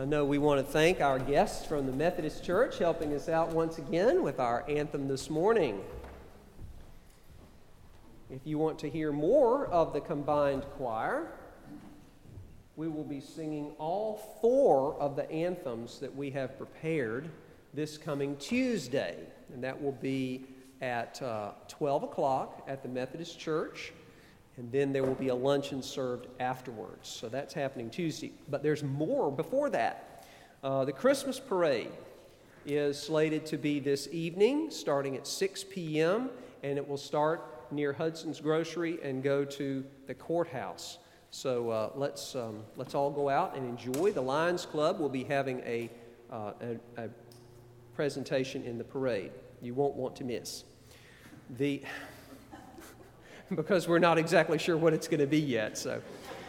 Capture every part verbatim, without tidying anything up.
know we want to thank our guests from the Methodist Church helping us out once again with our anthem this morning. If you want to hear more of the combined choir, we will be singing all four of the anthems that we have prepared this coming Tuesday, and that will be at uh, twelve o'clock at the Methodist Church, and then there will be a luncheon served afterwards. So that's happening Tuesday. But there's more before that. Uh, the Christmas parade is slated to be this evening, starting at six p.m., and it will start near Hudson's Grocery and go to the courthouse. So uh, let's um, let's all go out and enjoy. The Lions Club will be having a, uh, a, a presentation in the parade. You won't want to miss. The because we're not exactly sure what it's going to be yet. So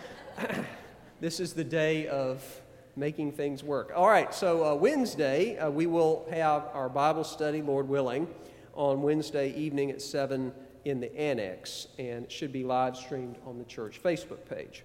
this is the day of making things work. All right, so uh, Wednesday, uh, we will have our Bible study, Lord willing, on Wednesday evening at seven in the annex, and it should be live streamed on the church Facebook page.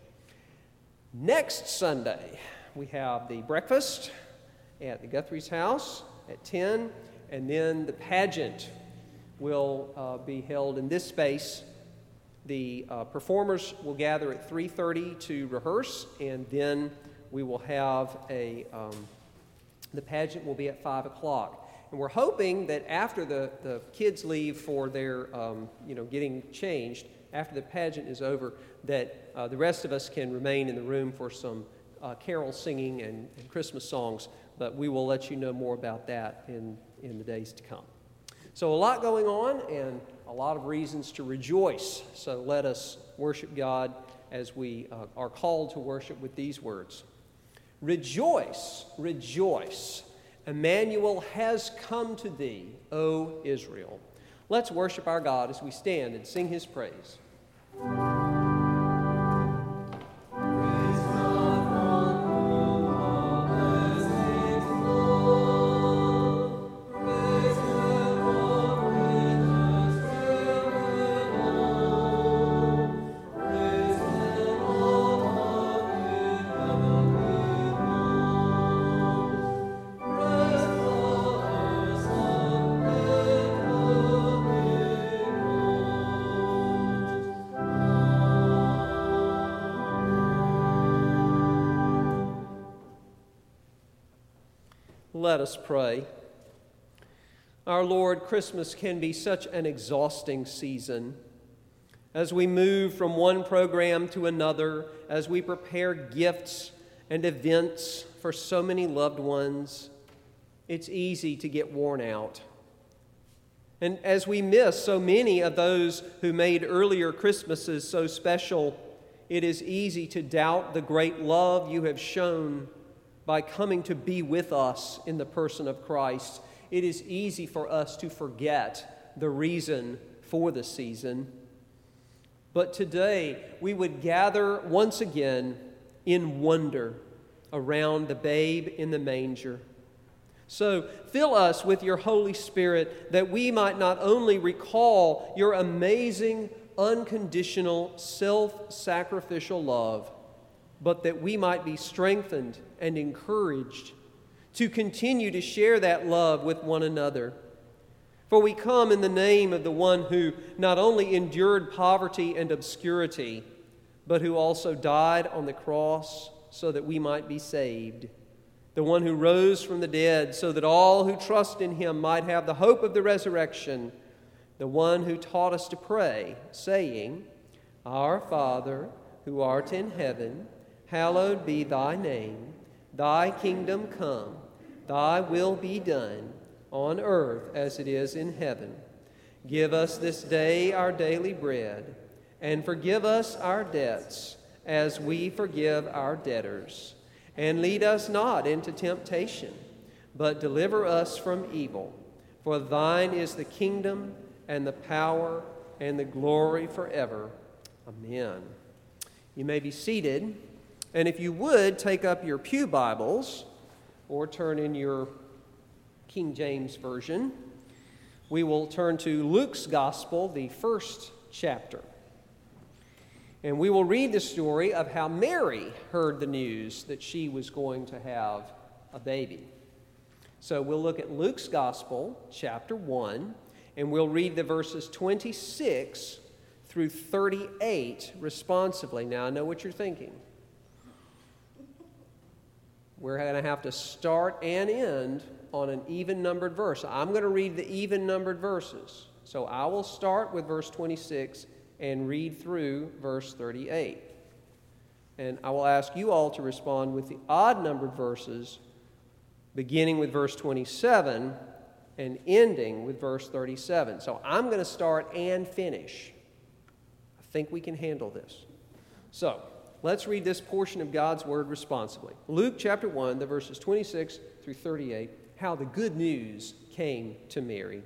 Next Sunday, we have the breakfast at the Guthrie's house at ten, and then the pageant will uh, be held in this space. The uh, performers will gather at three thirty to rehearse, and then we will have a, um, the pageant will be at five o'clock. And we're hoping that after the, the kids leave for their, um, you know, getting changed, after the pageant is over, that uh, the rest of us can remain in the room for some uh, carol singing and, and Christmas songs, but we will let you know more about that in, in the days to come. So a lot going on and a lot of reasons to rejoice. So let us worship God as we uh, are called to worship with these words. Rejoice, rejoice. Emmanuel has come to thee, O Israel. Let's worship our God as we stand and sing his praise. Let us pray. Our Lord, Christmas can be such an exhausting season. As we move from one program to another, as we prepare gifts and events for so many loved ones, it's easy to get worn out. And as we miss so many of those who made earlier Christmases so special, it is easy to doubt the great love you have shown by coming to be with us in the person of Christ. It is easy for us to forget the reason for the season. But today, we would gather once again in wonder around the babe in the manger. So fill us with your Holy Spirit that we might not only recall your amazing, unconditional, self-sacrificial love, but that we might be strengthened and encouraged to continue to share that love with one another. For we come in the name of the one who not only endured poverty and obscurity, but who also died on the cross so that we might be saved. The one who rose from the dead so that all who trust in him might have the hope of the resurrection. The one who taught us to pray, saying, Our Father, who art in heaven, hallowed be thy name. Thy kingdom come. Thy will be done on earth as it is in heaven. Give us this day our daily bread, and forgive us our debts as we forgive our debtors. And lead us not into temptation, but deliver us from evil. For thine is the kingdom and the power and the glory forever. Amen. You may be seated. And if you would, take up your pew Bibles or turn in your King James Version. We will turn to Luke's Gospel, the first chapter. And we will read the story of how Mary heard the news that she was going to have a baby. So we'll look at Luke's Gospel, chapter one, and we'll read the verses twenty-six through thirty-eight responsively. Now, I know what you're thinking. We're going to have to start and end on an even-numbered verse. I'm going to read the even-numbered verses. So I will start with verse twenty-six and read through verse thirty-eight. And I will ask you all to respond with the odd-numbered verses, beginning with verse twenty-seven and ending with verse thirty-seven. So I'm going to start and finish. I think we can handle this. So let's read this portion of God's Word responsibly. Luke chapter one, the verses twenty-six through thirty-eight, how the good news came to Mary.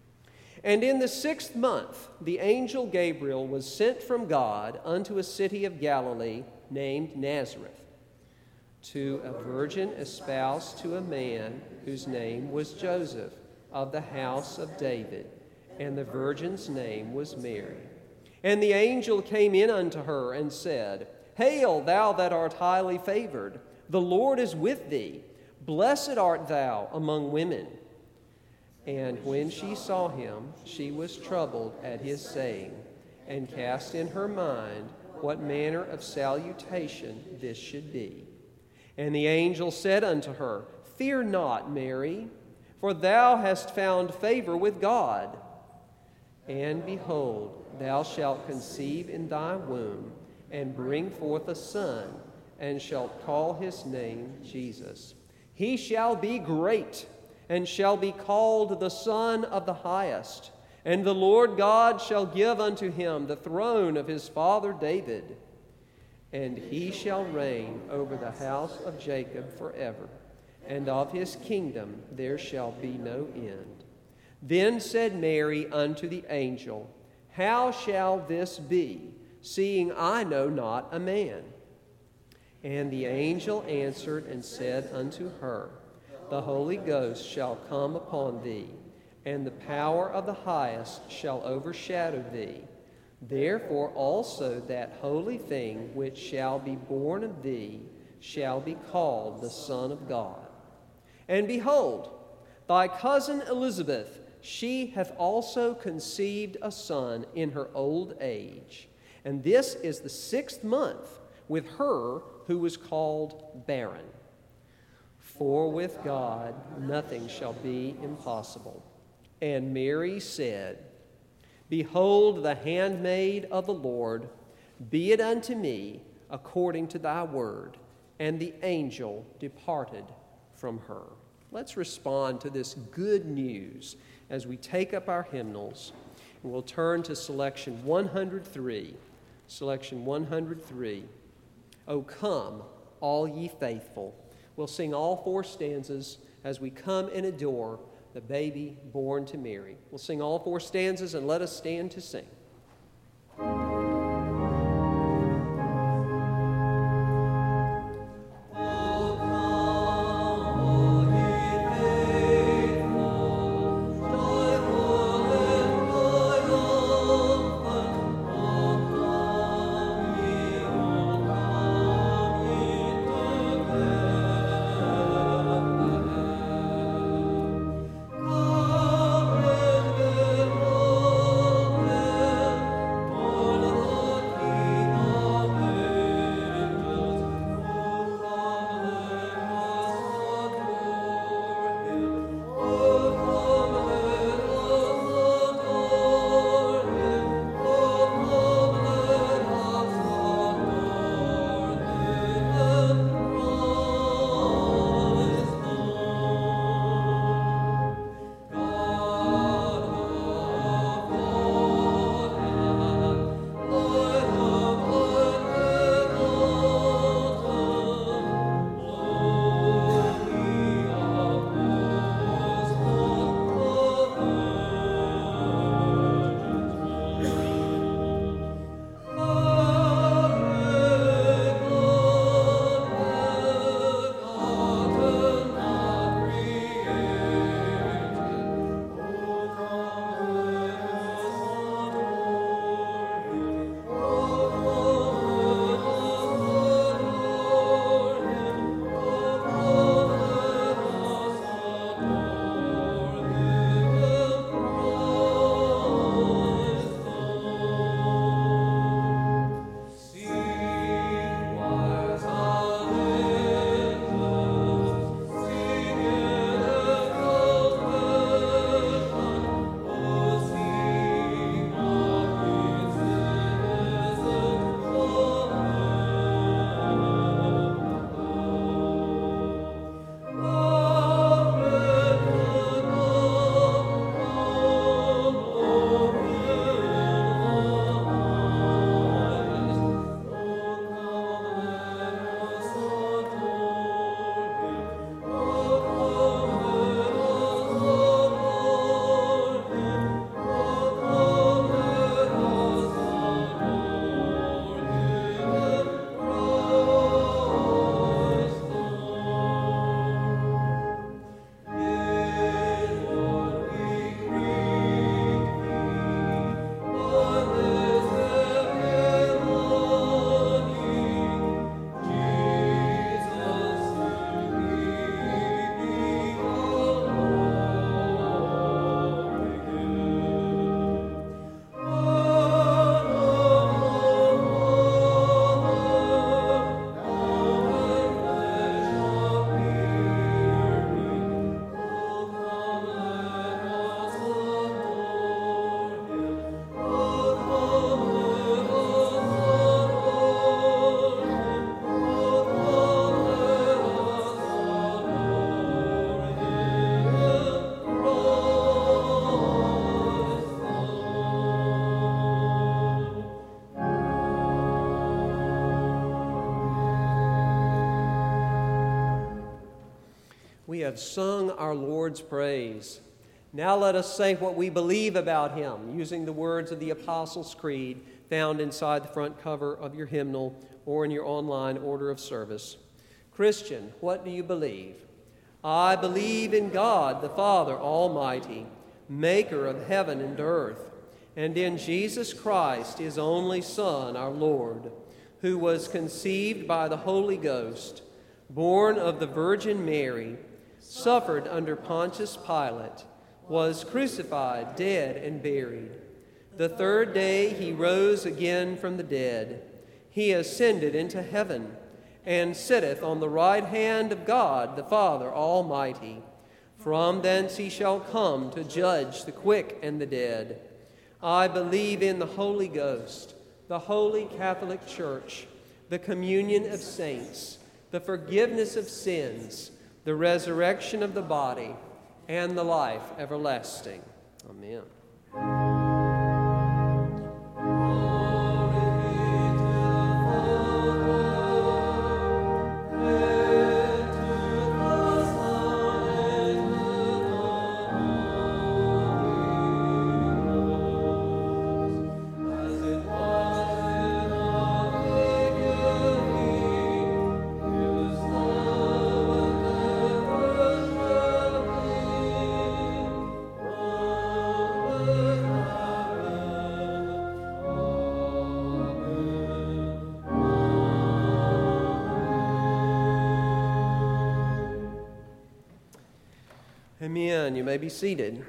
And in the sixth month, the angel Gabriel was sent from God unto a city of Galilee named Nazareth, to a virgin espoused to a man whose name was Joseph, of the house of David, and the virgin's name was Mary. And the angel came in unto her and said, Hail, thou that art highly favored, the Lord is with thee. Blessed art thou among women. And when she saw him, she was troubled at his saying, and cast in her mind what manner of salutation this should be. And the angel said unto her, Fear not, Mary, for thou hast found favor with God. And behold, thou shalt conceive in thy womb, and bring forth a son, and shalt call his name Jesus. He shall be great, and shall be called the Son of the Highest. And the Lord God shall give unto him the throne of his father David, and he shall reign over the house of Jacob forever, and of his kingdom there shall be no end. Then said Mary unto the angel, How shall this be, seeing I know not a man? And the angel answered and said unto her, The Holy Ghost shall come upon thee, and the power of the Highest shall overshadow thee. Therefore also that holy thing which shall be born of thee shall be called the Son of God. And behold, thy cousin Elizabeth, she hath also conceived a son in her old age. And this is the sixth month with her who was called barren. For with God nothing shall be impossible. And Mary said, Behold the handmaid of the Lord, be it unto me according to thy word. And the angel departed from her. Let's respond to this good news as we take up our hymnals. And we'll turn to selection one hundred three. Selection one hundred three. O come, all ye faithful. We'll sing all four stanzas as we come and adore the baby born to Mary. We'll sing all four stanzas and let us stand to sing. Come and behold have sung our Lord's praise. Now let us say what we believe about him, using the words of the Apostles' Creed found inside the front cover of your hymnal or in your online order of service. Christian, what do you believe? I believe in God, the Father Almighty, maker of heaven and earth, and in Jesus Christ, his only Son, our Lord, who was conceived by the Holy Ghost, born of the Virgin Mary, suffered under Pontius Pilate, was crucified, dead, and buried. The third day he rose again from the dead. He ascended into heaven and sitteth on the right hand of God, the Father Almighty. From thence he shall come to judge the quick and the dead. I believe in the Holy Ghost, the holy Catholic Church, the communion of saints, the forgiveness of sins, the resurrection of the body, and the life everlasting. Amen. Amen. You may be seated.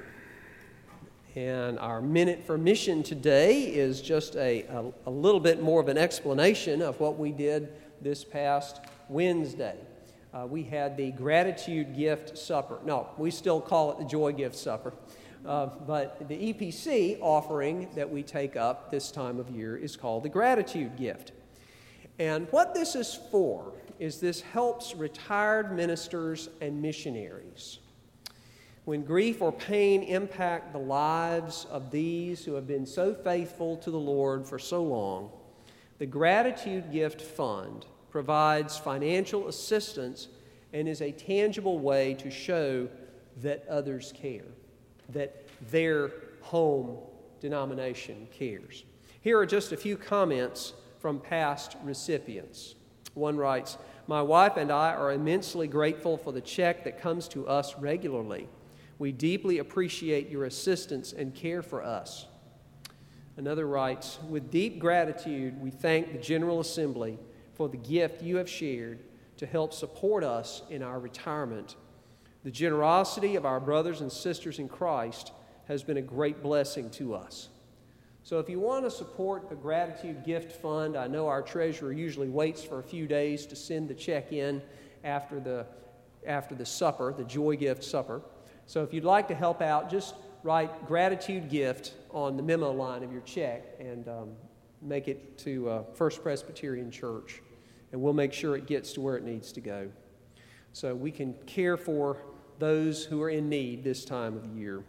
And our minute for mission today is just a, a, a little bit more of an explanation of what we did this past Wednesday. Uh, we had the gratitude gift supper. No, we still call it the joy gift supper. Uh, but the E P C offering that we take up this time of year is called the gratitude gift. And what this is for is this helps retired ministers and missionaries. When grief or pain impact the lives of these who have been so faithful to the Lord for so long, the Gratitude Gift Fund provides financial assistance and is a tangible way to show that others care, that their home denomination cares. Here are just a few comments from past recipients. One writes, "My wife and I are immensely grateful for the check that comes to us regularly. We deeply appreciate your assistance and care for us." Another writes, "With deep gratitude, we thank the General Assembly for the gift you have shared to help support us in our retirement. The generosity of our brothers and sisters in Christ has been a great blessing to us." So if you want to support the Gratitude Gift Fund, I know our treasurer usually waits for a few days to send the check in after the, after the supper, the Joy Gift Supper. So if you'd like to help out, just write gratitude gift on the memo line of your check and um, make it to uh, First Presbyterian Church, and we'll make sure it gets to where it needs to go. So we can care for those who are in need this time of year.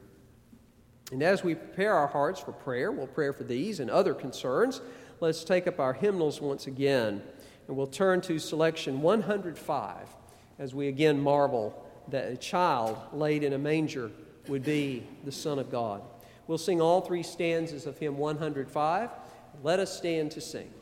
And as we prepare our hearts for prayer, we'll pray for these and other concerns. Let's take up our hymnals once again, and we'll turn to selection one hundred five as we again marvel that a child laid in a manger would be the Son of God. We'll sing all three stanzas of hymn one hundred five. Let us stand to sing.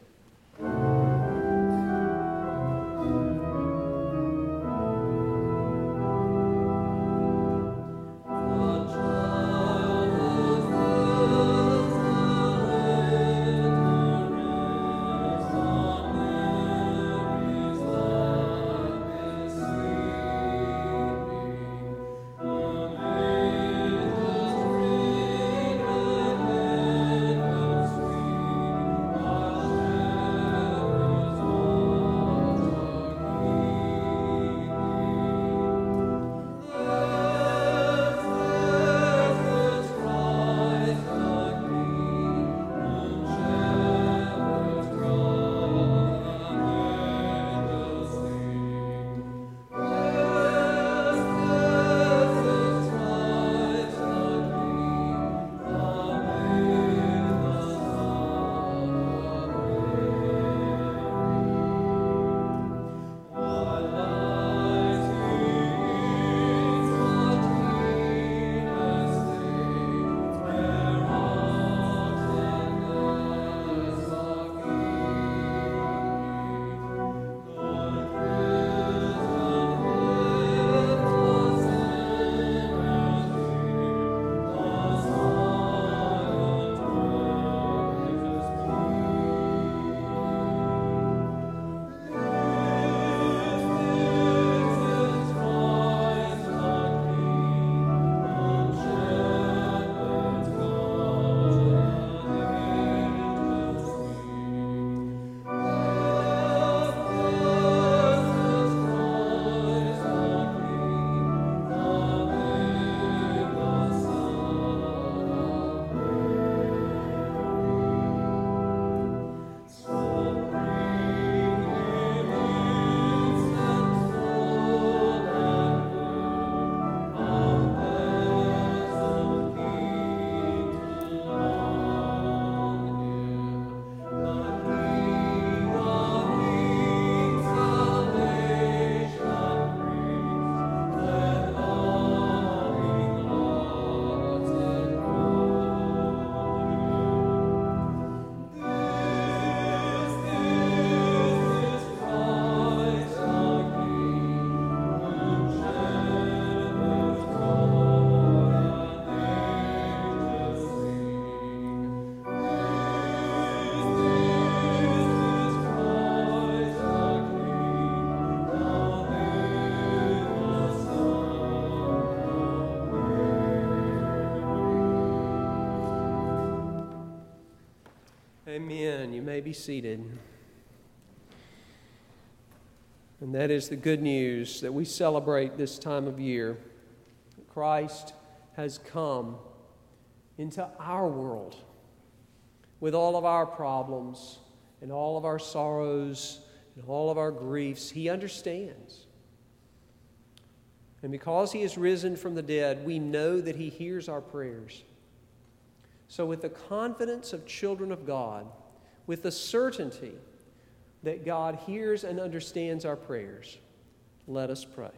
Amen. Amen. You may be seated. And that is the good news that we celebrate this time of year. Christ has come into our world with all of our problems and all of our sorrows and all of our griefs. He understands. And because He is risen from the dead, we know that He hears our prayers. So with the confidence of children of God, with the certainty that God hears and understands our prayers, let us pray.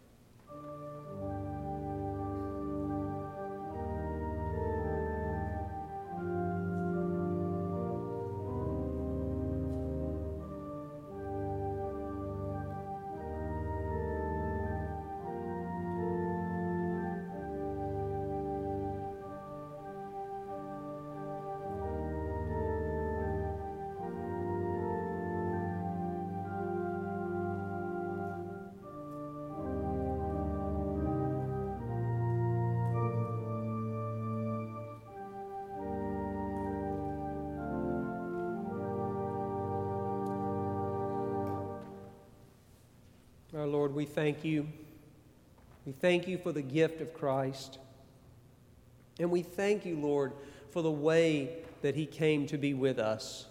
Our Lord, we thank You. We thank You for the gift of Christ. And we thank You, Lord, for the way that He came to be with us.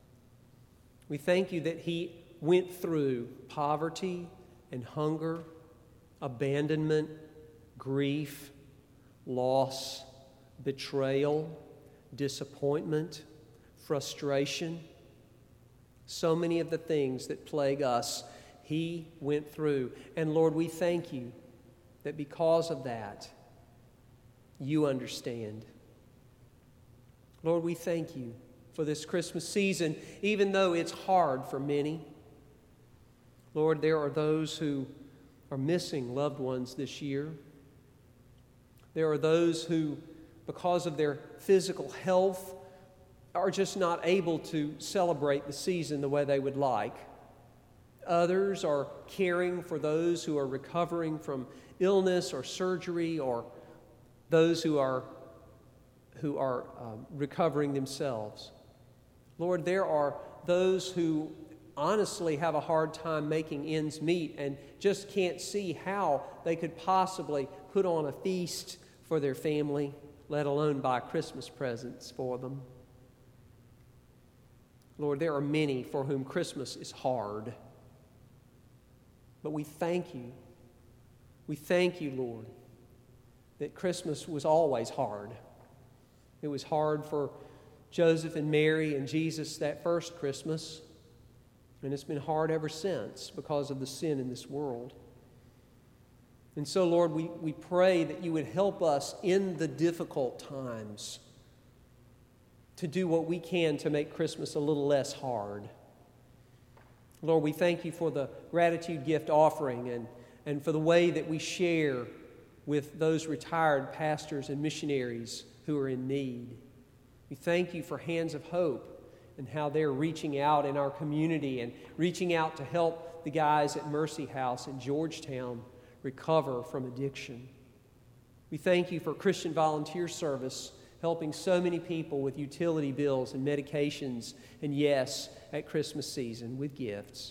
We thank You that He went through poverty and hunger, abandonment, grief, loss, betrayal, disappointment, frustration. So many of the things that plague us, He went through. And Lord, we thank You that because of that, You understand. Lord, we thank You for this Christmas season, even though it's hard for many. Lord, there are those who are missing loved ones this year. There are those who, because of their physical health, are just not able to celebrate the season the way they would like. Others are caring for those who are recovering from illness or surgery, or those who are, who are um, recovering themselves. Lord, there are those who honestly have a hard time making ends meet and just can't see how they could possibly put on a feast for their family, let alone buy Christmas presents for them. Lord, there are many for whom Christmas is hard. But we thank You. We thank You, Lord, that Christmas was always hard. It was hard for Joseph and Mary and Jesus that first Christmas, and it's been hard ever since because of the sin in this world. And so, Lord, we, we pray that You would help us in the difficult times to do what we can to make Christmas a little less hard. Lord, we thank You for the gratitude gift offering and, and for the way that we share with those retired pastors and missionaries who are in need. We thank You for Hands of Hope and how they're reaching out in our community and reaching out to help the guys at Mercy House in Georgetown recover from addiction. We thank You for Christian Volunteer Service, helping so many people with utility bills and medications, and yes, at Christmas season with gifts.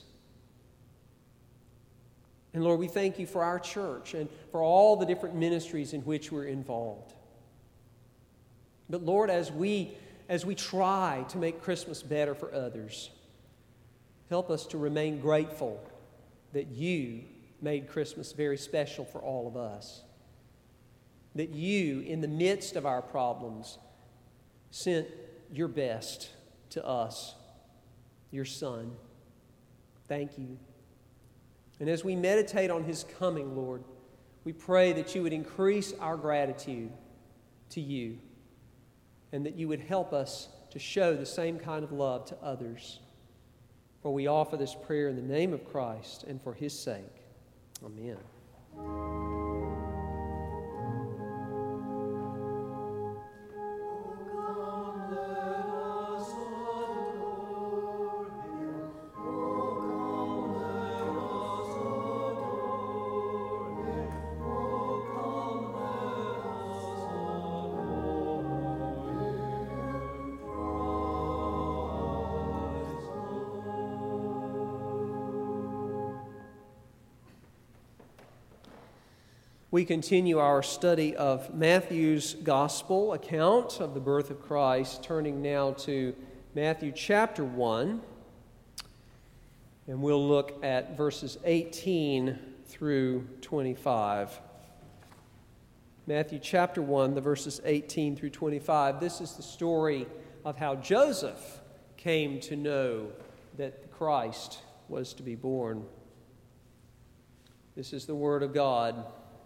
And Lord, we thank You for our church and for all the different ministries in which we're involved. But Lord, as we, as we try to make Christmas better for others, help us to remain grateful that You made Christmas very special for all of us. That You, in the midst of our problems, sent Your best to us, Your Son. Thank You. And as we meditate on His coming, Lord, we pray that You would increase our gratitude to You and that You would help us to show the same kind of love to others. For we offer this prayer in the name of Christ and for His sake. Amen. We continue our study of Matthew's gospel account of the birth of Christ, turning now to Matthew chapter one, and we'll look at verses eighteen through twenty-five. Matthew chapter one, the verses eighteen through twenty-five. This is the story of how Joseph came to know that Christ was to be born. This is the word of God.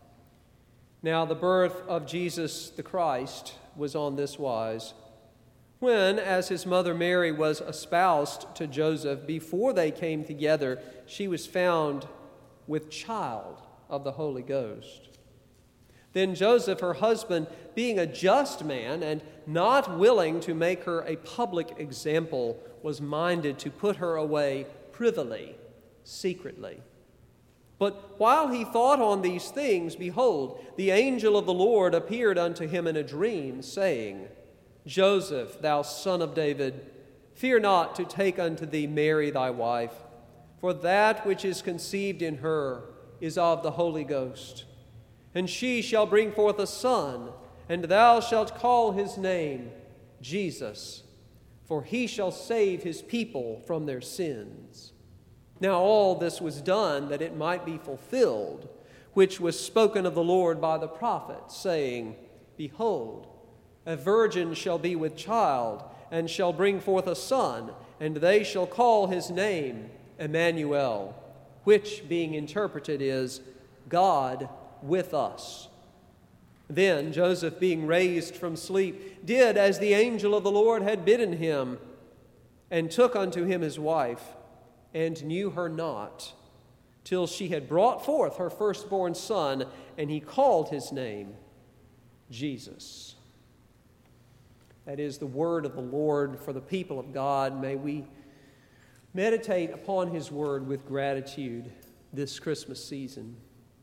Now the birth of Jesus the Christ was on this wise. When, as his mother Mary was espoused to Joseph, before they came together, she was found with child of the Holy Ghost. Then Joseph, her husband, being a just man and not willing to make her a public example, was minded to put her away privily, secretly. But while he thought on these things, behold, the angel of the Lord appeared unto him in a dream, saying, Joseph, thou son of David, fear not to take unto thee Mary thy wife, for that which is conceived in her is of the Holy Ghost. And she shall bring forth a son, and thou shalt call his name Jesus, for he shall save his people from their sins. Now all this was done that it might be fulfilled, which was spoken of the Lord by the prophet, saying, Behold, a virgin shall be with child, and shall bring forth a son, and they shall call his name Emmanuel, which, being interpreted, is God with us. Then Joseph, being raised from sleep, did as the angel of the Lord had bidden him, and took unto him his wife, and knew her not, till she had brought forth her firstborn son, and he called his name Jesus. That is the word of the Lord for the people of God. May we meditate upon his word with gratitude this Christmas season.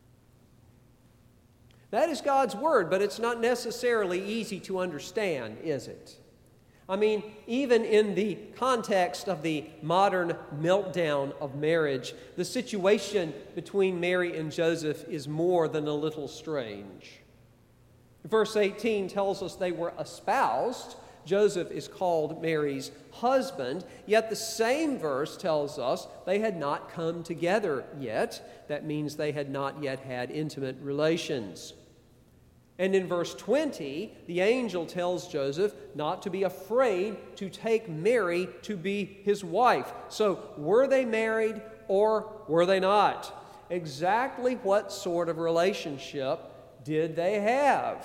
That is God's word, but it's not necessarily easy to understand, is it? I mean, even in the context of the modern meltdown of marriage, the situation between Mary and Joseph is more than a little strange. Verse eighteen tells us they were espoused. Joseph is called Mary's husband, yet the same verse tells us they had not come together yet. That means they had not yet had intimate relations. And in verse twenty, the angel tells Joseph not to be afraid to take Mary to be his wife. So, were they married or were they not? Exactly what sort of relationship did they have?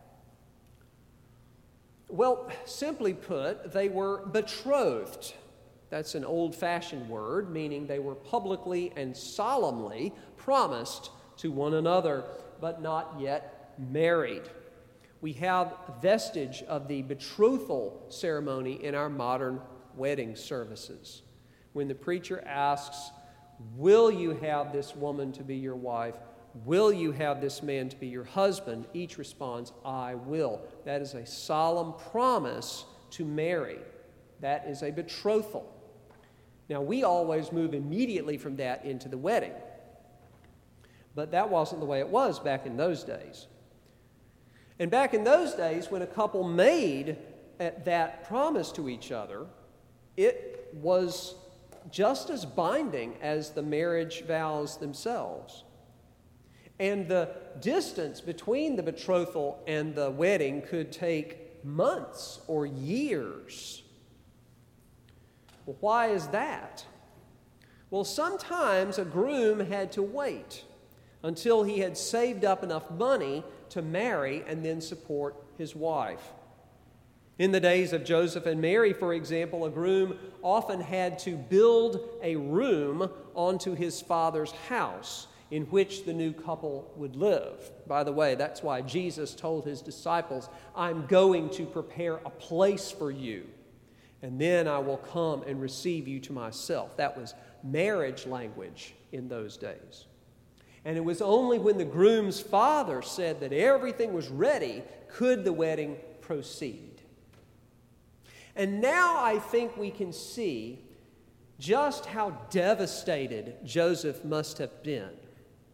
Well, simply put, they were betrothed. That's an old-fashioned word, meaning they were publicly and solemnly promised to one another, but not yet married. We have vestige of the betrothal ceremony in our modern wedding services. When the preacher asks, will you have this woman to be your wife? Will you have this man to be your husband? Each responds, I will. That is a solemn promise to marry. That is a betrothal. Now, we always move immediately from that into the wedding. But that wasn't the way it was back in those days. And back in those days, when a couple made that promise to each other, it was just as binding as the marriage vows themselves. And the distance between the betrothal and the wedding could take months or years. Well, why is that? Well, sometimes a groom had to wait until he had saved up enough money to marry and then support his wife. In the days of Joseph and Mary, for example, a groom often had to build a room onto his father's house in which the new couple would live. By the way, that's why Jesus told his disciples, I'm going to prepare a place for you, and then I will come and receive you to myself. That was marriage language in those days. And it was only when the groom's father said that everything was ready could the wedding proceed. And now I think we can see just how devastated Joseph must have been.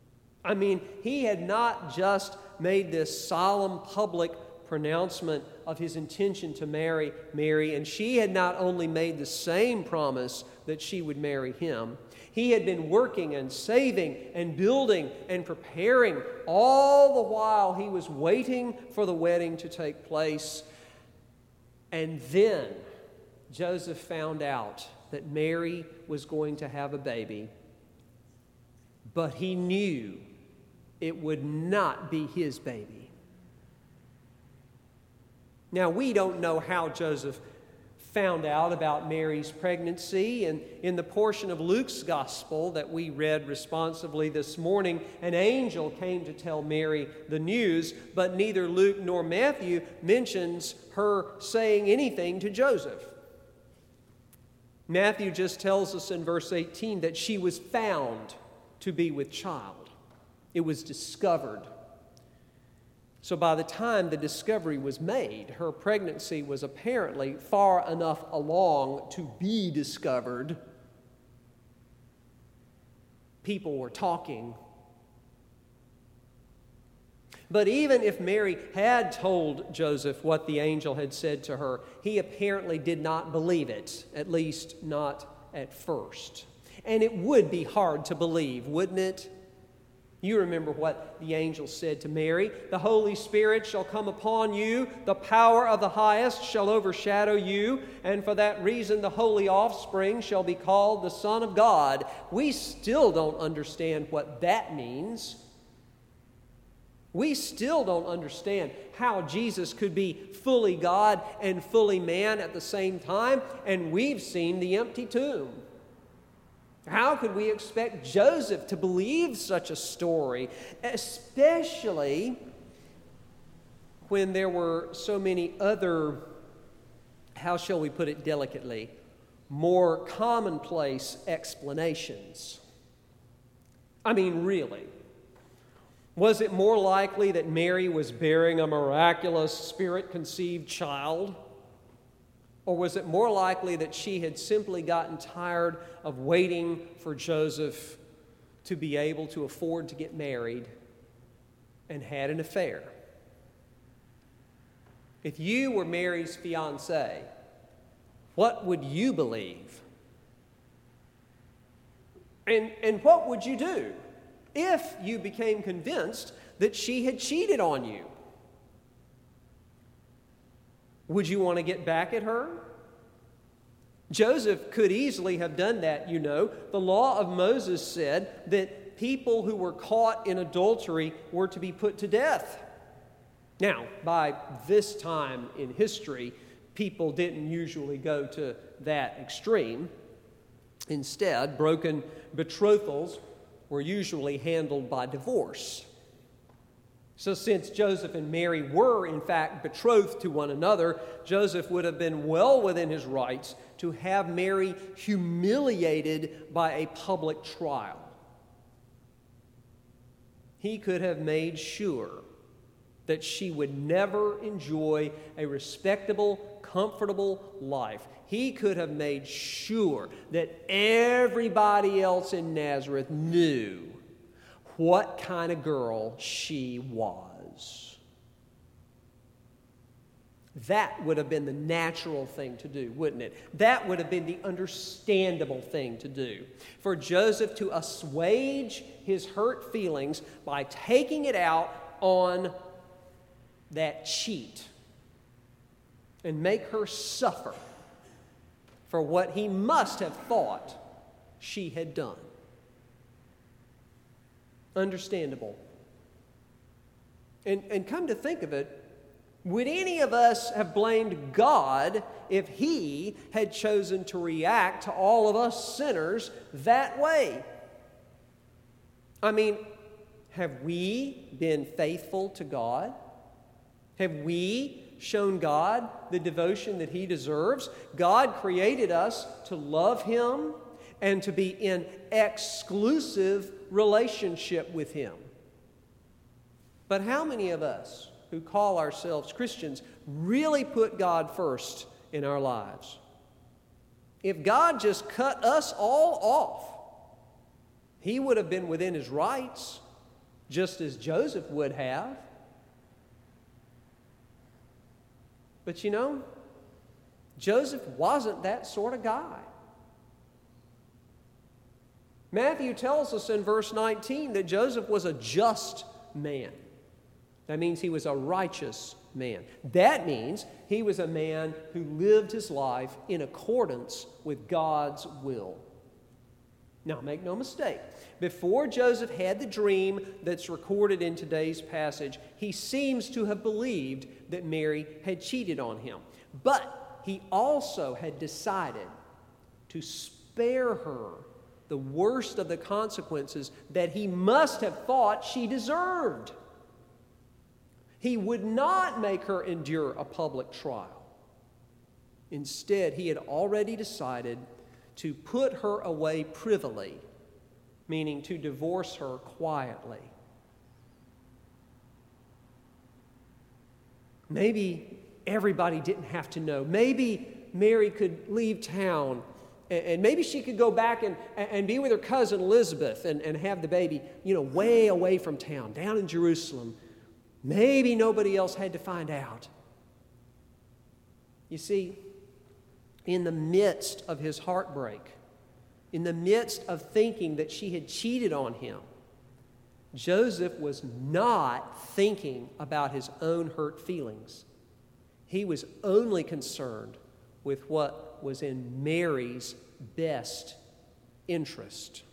I mean, he had not just made this solemn public pronouncement of his intention to marry Mary, and she had not only made the same promise that she would marry him. He had been working and saving and building and preparing all the while he was waiting for the wedding to take place. And then Joseph found out that Mary was going to have a baby, but he knew it would not be his baby. Now, we don't know how Joseph found out about Mary's pregnancy, and in the portion of Luke's gospel that we read responsively this morning, an angel came to tell Mary the news, but neither Luke nor Matthew mentions her saying anything to Joseph. Matthew just tells us in verse eighteen that she was found to be with child. It was discovered. So by the time the discovery was made, her pregnancy was apparently far enough along to be discovered. People were talking. But even if Mary had told Joseph what the angel had said to her, he apparently did not believe it, at least not at first. And it would be hard to believe, wouldn't it? You remember what the angel said to Mary. The Holy Spirit shall come upon you. The power of the highest shall overshadow you. And for that reason, the holy offspring shall be called the Son of God. We still don't understand what that means. We still don't understand how Jesus could be fully God and fully man at the same time. And we've seen the empty tomb. How could we expect Joseph to believe such a story, especially when there were so many other, how shall we put it delicately, more commonplace explanations? I mean, really. Was it more likely that Mary was bearing a miraculous spirit-conceived child? Or was it more likely that she had simply gotten tired of waiting for Joseph to be able to afford to get married and had an affair? If you were Mary's fiancé, what would you believe? And, and what would you do if you became convinced that she had cheated on you? Would you want to get back at her? Joseph could easily have done that, you know. The law of Moses said that people who were caught in adultery were to be put to death. Now, by this time in history, people didn't usually go to that extreme. Instead, broken betrothals were usually handled by divorce. So since Joseph and Mary were, in fact, betrothed to one another, Joseph would have been well within his rights to have Mary humiliated by a public trial. He could have made sure that she would never enjoy a respectable, comfortable life. He could have made sure that everybody else in Nazareth knew what kind of girl she was. That would have been the natural thing to do, wouldn't it? That would have been the understandable thing to do. For Joseph to assuage his hurt feelings by taking it out on that cheat and make her suffer for what he must have thought she had done. Understandable. And, and come to think of it, would any of us have blamed God if He had chosen to react to all of us sinners that way? I mean, have we been faithful to God? Have we shown God the devotion that He deserves? God created us to love Him and to be in exclusive relationship with Him. But how many of us who call ourselves Christians really put God first in our lives? If God just cut us all off, He would have been within His rights. just as Joseph would have. But you know, Joseph wasn't that sort of guy. Matthew tells us in verse nineteen that Joseph was a just man. That means he was a righteous man. That means he was a man who lived his life in accordance with God's will. Now, make no mistake, before Joseph had the dream that's recorded in today's passage, he seems to have believed that Mary had cheated on him. But he also had decided to spare her the worst of the consequences that he must have thought she deserved. He would not make her endure a public trial. Instead, he had already decided to put her away privily, meaning to divorce her quietly. Maybe everybody didn't have to know. Maybe Mary could leave town, and maybe she could go back and, and be with her cousin Elizabeth and, and have the baby, you know, way away from town, down in Jerusalem. Maybe nobody else had to find out. You see, in the midst of his heartbreak, in the midst of thinking that she had cheated on him, Joseph was not thinking about his own hurt feelings. He was only concerned with what was in Mary's best interest.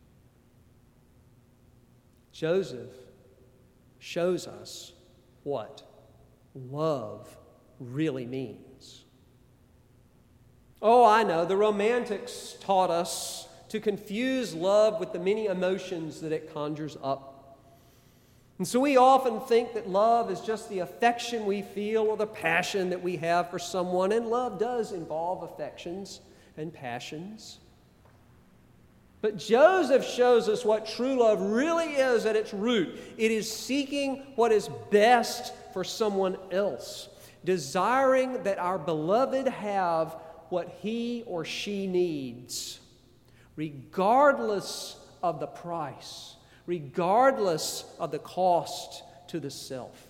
Joseph shows us what love really means. Oh, I know, the Romantics taught us to confuse love with the many emotions that it conjures up. And so we often think that love is just the affection we feel or the passion that we have for someone, and love does involve affections and passions. But Joseph shows us what true love really is at its root. It is seeking what is best for someone else, desiring that our beloved have what he or she needs, regardless of the price, regardless of the cost to the self.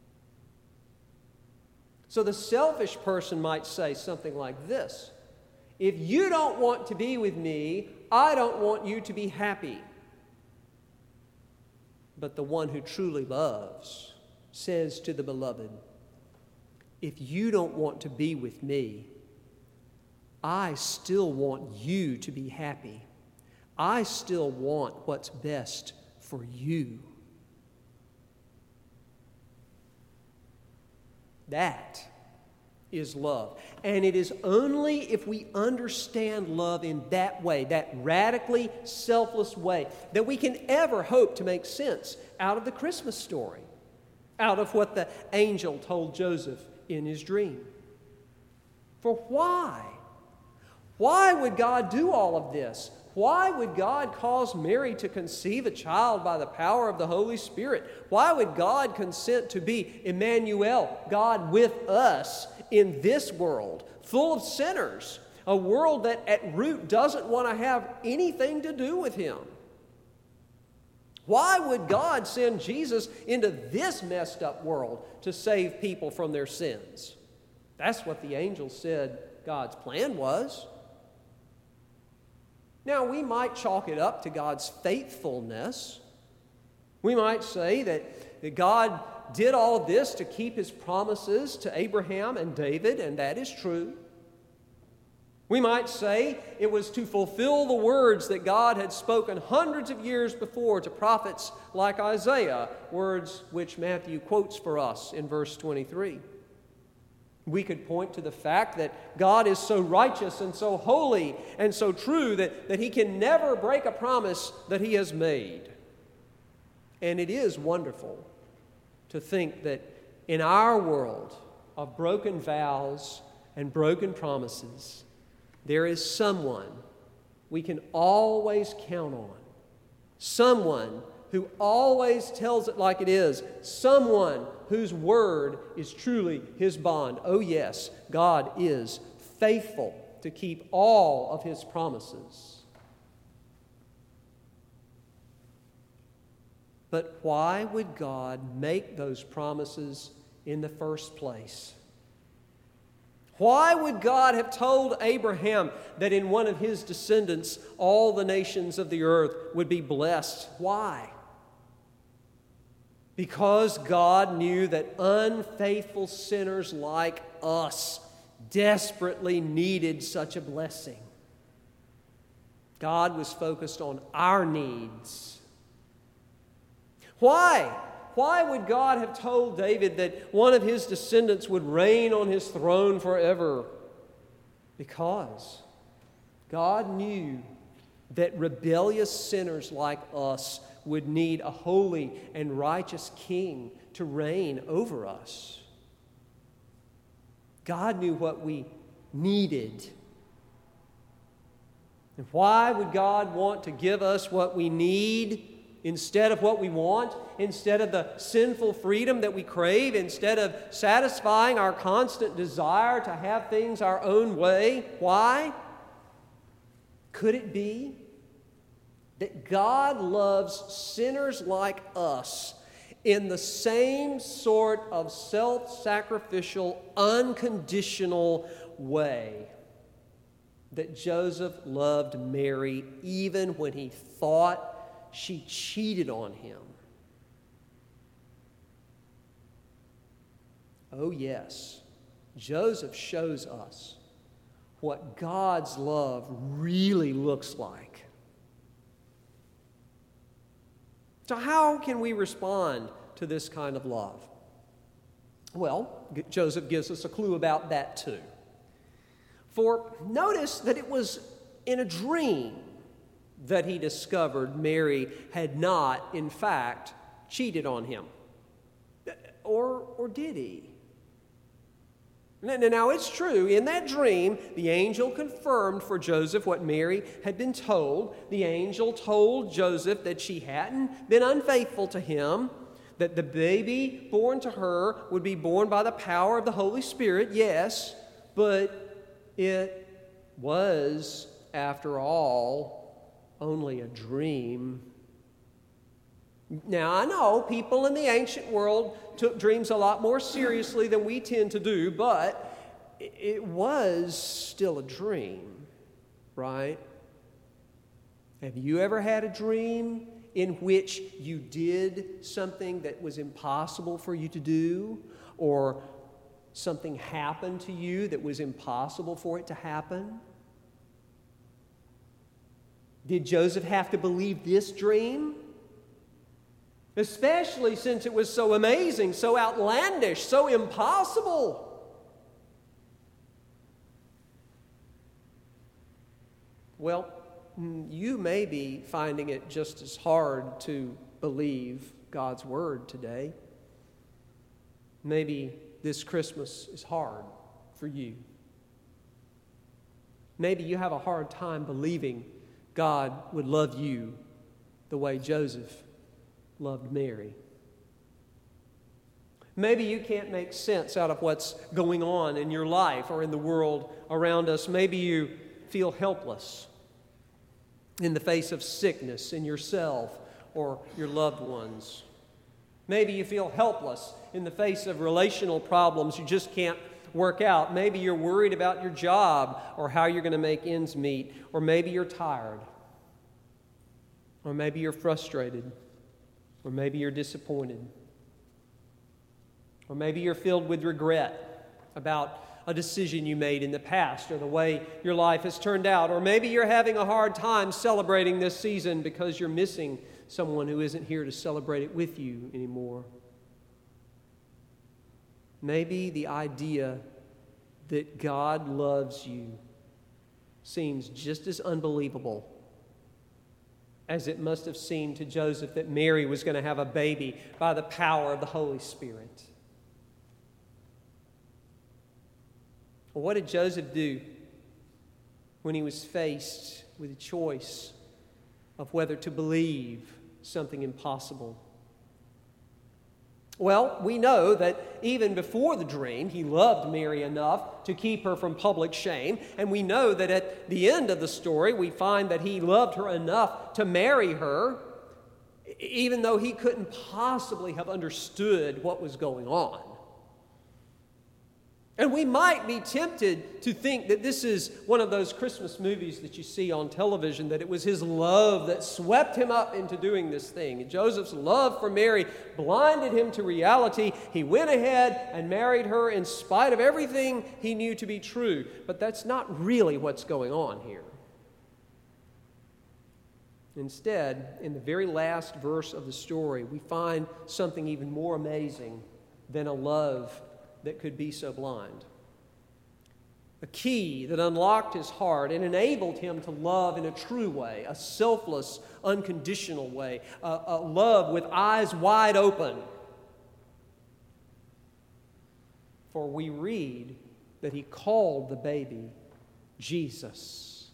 So the selfish person might say something like this: if you don't want to be with me, I don't want you to be happy. But the one who truly loves says to the beloved, if you don't want to be with me, I still want you to be happy. I still want what's best for you. That is love. And it is only if we understand love in that way, that radically selfless way, that we can ever hope to make sense out of the Christmas story, out of what the angel told Joseph in his dream. For why? Why would God do all of this? Why would God cause Mary to conceive a child by the power of the Holy Spirit? Why would God consent to be Emmanuel, God with us in this world, full of sinners, a world that at root doesn't want to have anything to do with Him? Why would God send Jesus into this messed up world to save people from their sins? That's what the angel said God's plan was. Now, we might chalk it up to God's faithfulness. We might say that, that God did all this to keep His promises to Abraham and David, and that is true. We might say it was to fulfill the words that God had spoken hundreds of years before to prophets like Isaiah, words which Matthew quotes for us in verse twenty-three. We could point to the fact that God is so righteous and so holy and so true that, that He can never break a promise that He has made. And it is wonderful to think that in our world of broken vows and broken promises, there is someone we can always count on, someone who always tells it like it is, someone whose word is truly His bond. Oh yes, God is faithful to keep all of His promises. But why would God make those promises in the first place? Why would God have told Abraham that in one of his descendants all the nations of the earth would be blessed? Why? Because God knew that unfaithful sinners like us desperately needed such a blessing. God was focused on our needs. Why? Why would God have told David that one of his descendants would reign on his throne forever? Because God knew that rebellious sinners like us would need a holy and righteous king to reign over us. God knew what we needed. And why would God want to give us what we need instead of what we want, instead of the sinful freedom that we crave, instead of satisfying our constant desire to have things our own way? Why? Could it be that God loves sinners like us in the same sort of self-sacrificial, unconditional way that Joseph loved Mary even when he thought she cheated on him? Oh yes, Joseph shows us what God's love really looks like. So how can we respond to this kind of love? Well, Joseph gives us a clue about that too. For notice that it was in a dream that he discovered Mary had not, in fact, cheated on him. Or, or did he? Now, now, it's true, in that dream, the angel confirmed for Joseph what Mary had been told. The angel told Joseph that she hadn't been unfaithful to him, that the baby born to her would be born by the power of the Holy Spirit, yes, but it was, after all, only a dream. Now, I know people in the ancient world took dreams a lot more seriously than we tend to do, but it was still a dream, right? Have you ever had a dream in which you did something that was impossible for you to do, or something happened to you that was impossible for it to happen? Did Joseph have to believe this dream? Especially since it was so amazing, so outlandish, so impossible. Well, you may be finding it just as hard to believe God's word today. Maybe this Christmas is hard for you. Maybe you have a hard time believing God would love you the way Joseph loved Mary. Maybe you can't make sense out of what's going on in your life or in the world around us. Maybe you feel helpless in the face of sickness in yourself or your loved ones. Maybe you feel helpless in the face of relational problems you just can't work out. Maybe you're worried about your job or how you're going to make ends meet. Or maybe you're tired. Or maybe you're frustrated. Or maybe you're disappointed. Or maybe you're filled with regret about a decision you made in the past or the way your life has turned out. Or maybe you're having a hard time celebrating this season because you're missing someone who isn't here to celebrate it with you anymore. Maybe the idea that God loves you seems just as unbelievable as it must have seemed to Joseph that Mary was going to have a baby by the power of the Holy Spirit. Well, what did Joseph do when he was faced with a choice of whether to believe something impossible? Well, we know that even before the dream, he loved Mary enough to keep her from public shame. And we know that at the end of the story, we find that he loved her enough to marry her. even though he couldn't possibly have understood what was going on. And we might be tempted to think that this is one of those Christmas movies that you see on television, that it was his love that swept him up into doing this thing. And Joseph's love for Mary blinded him to reality. He went ahead and married her in spite of everything he knew to be true. But that's not really what's going on here. Instead, in the very last verse of the story, we find something even more amazing than a love that could be so blind. A key that unlocked his heart and enabled him to love in a true way, a selfless, unconditional way, a, a love with eyes wide open. For we read that he called the baby Jesus.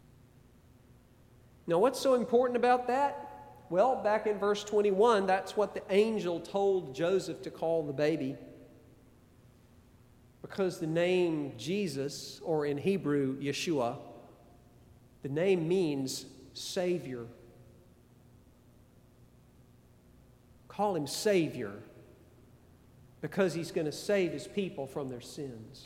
Now, what's so important about that? Well, back in verse twenty-one, that's what the angel told Joseph to call the baby. Because the name Jesus, or in Hebrew, Yeshua, the name means Savior. Call him Savior because he's going to save his people from their sins.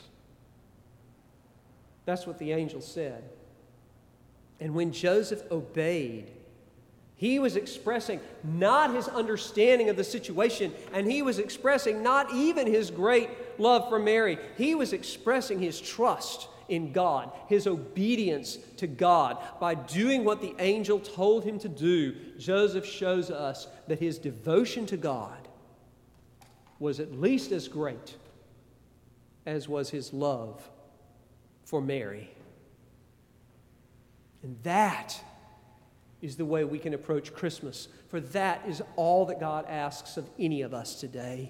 That's what the angel said. And when Joseph obeyed, he was expressing not his understanding of the situation, and he was expressing not even his great love for Mary. He was expressing his trust in God, his obedience to God. By doing what the angel told him to do, Joseph shows us that his devotion to God was at least as great as was his love for Mary. And that is the way we can approach Christmas, for that is all that God asks of any of us today.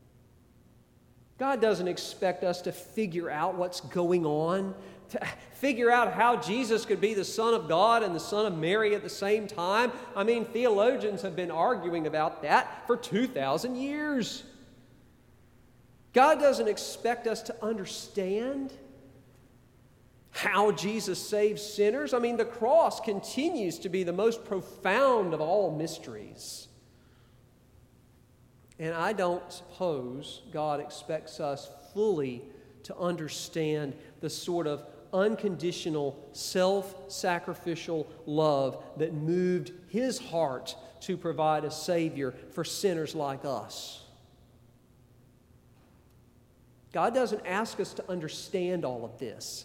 God doesn't expect us to figure out what's going on, to figure out how Jesus could be the Son of God and the Son of Mary at the same time. I mean, theologians have been arguing about that for two thousand years. God doesn't expect us to understand how Jesus saves sinners. I mean, the cross continues to be the most profound of all mysteries. And I don't suppose God expects us fully to understand the sort of unconditional, self-sacrificial love that moved his heart to provide a Savior for sinners like us. God doesn't ask us to understand all of this.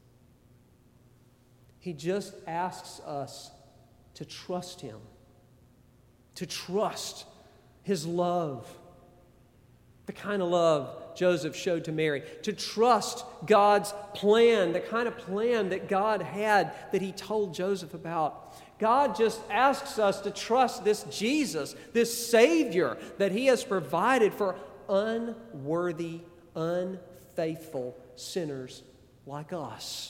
He just asks us to trust him, to trust his love, the kind of love Joseph showed to Mary, to trust God's plan, the kind of plan that God had that he told Joseph about. God just asks us to trust this Jesus, this Savior that he has provided for unworthy, unfaithful sinners like us.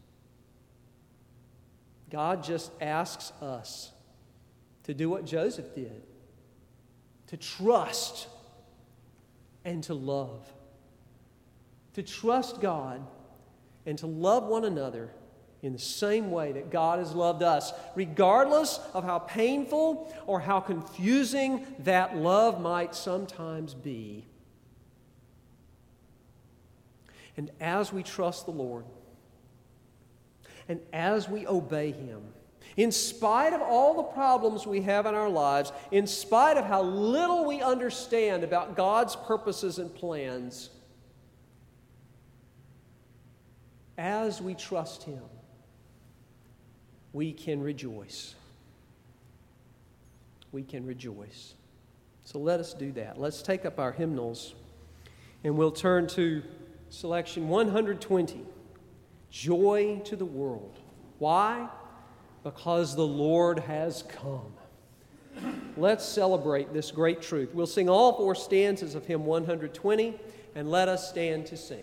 God just asks us to do what Joseph did, to trust and to love. To trust God and to love one another in the same way that God has loved us, regardless of how painful or how confusing that love might sometimes be. And as we trust the Lord, and as we obey him, in spite of all the problems we have in our lives, in spite of how little we understand about God's purposes and plans, as we trust him, we can rejoice. We can rejoice. So let us do that. Let's take up our hymnals, and we'll turn to selection one hundred twenty. Joy to the world. Why? Because the Lord has come. Let's celebrate this great truth. We'll sing all four stanzas of hymn one hundred twenty, and let us stand to sing.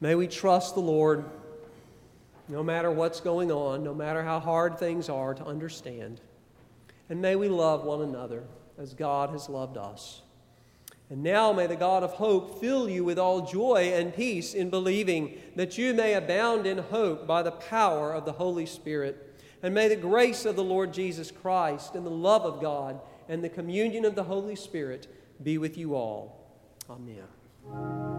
May we trust the Lord no matter what's going on, no matter how hard things are to understand. And may we love one another as God has loved us. And now may the God of hope fill you with all joy and peace in believing, that you may abound in hope by the power of the Holy Spirit. And may the grace of the Lord Jesus Christ and the love of God and the communion of the Holy Spirit be with you all. Amen.